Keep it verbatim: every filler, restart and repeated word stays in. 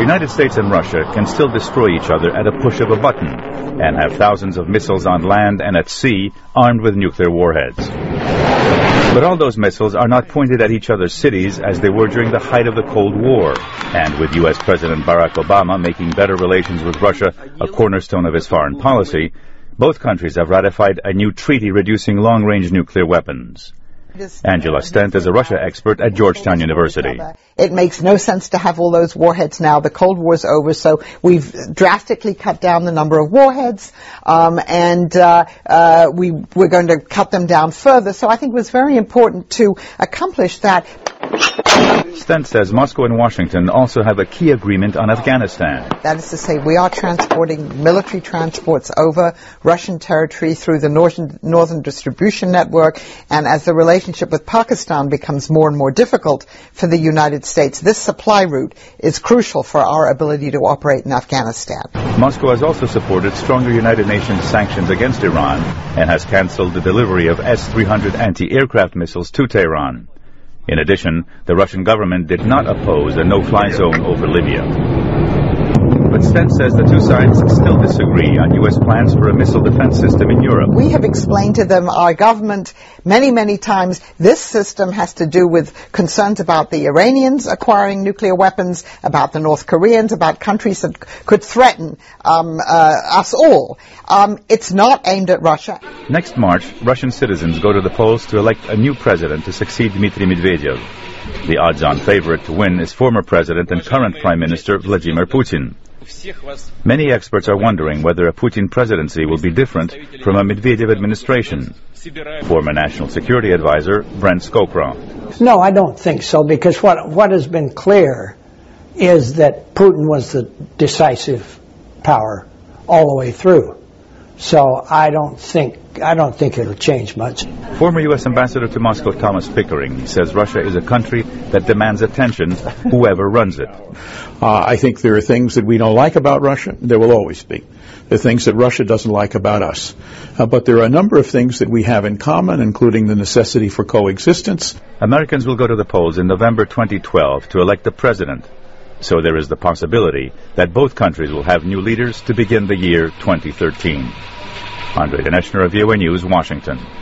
United States and Russia can still destroy each other at a push of a button and have thousands of missiles on land and at sea armed with nuclear warheads. But all those missiles are not pointed at each other's cities as they were during the height of the Cold War. And with U S President Barack Obama making better relations with Russia a cornerstone of his foreign policy, both countries have ratified a new treaty reducing long-range nuclear weapons. Angela Stent is a Russia expert at Georgetown University. It makes no sense to have all those warheads now. The Cold War's over, so we've drastically cut down the number of warheads, um, and uh, uh, we, we're going to cut them down further. So I think it was very important to accomplish that. Stent says Moscow and Washington also have a key agreement on Afghanistan. That is to say, we are transporting military transports over Russian territory through the Northern, Northern Distribution Network, and as the relationship with Pakistan becomes more and more difficult for the United States, this supply route is crucial for our ability to operate in Afghanistan. Moscow has also supported stronger United Nations sanctions against Iran and has cancelled the delivery of S three hundred anti-aircraft missiles to Tehran. In addition, the Russian government did not oppose a no-fly zone over Libya. But Stent says the two sides still disagree on U S plans for a missile defense system in Europe. We have explained to them, our government, many, many times, this system has to do with concerns about the Iranians acquiring nuclear weapons, about the North Koreans, about countries that could threaten um, uh, us all. Um, it's not aimed at Russia. Next March, Russian citizens go to the polls to elect a new president to succeed Dmitry Medvedev. The odds-on favorite to win is former president and current prime minister Vladimir Putin. Many experts are wondering whether a Putin presidency will be different from a Medvedev administration. Former National Security Advisor Brent Scowcroft. No, I don't think so, because what what has been clear is that Putin was the decisive power all the way through. So I don't think I don't think it'll change much. Former U S Ambassador to Moscow Thomas Pickering says Russia is a country that demands attention, whoever runs it. Uh, I think there are things that we don't like about Russia. There will always be. There are things that Russia doesn't like about us. Uh, but there are a number of things that we have in common, including the necessity for coexistence. Americans will go to the polls in November twenty twelve to elect the president. So there is the possibility that both countries will have new leaders to begin the year twenty thirteen. Andre Daneshner of V O A News, Washington.